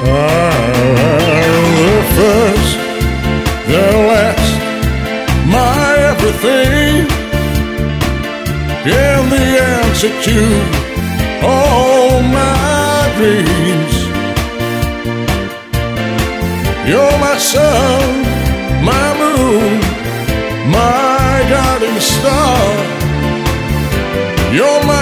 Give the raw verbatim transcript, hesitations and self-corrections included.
the first, the last, my everything, and the answer to all my dreams. You're my sun, my moon, my guiding star. You're my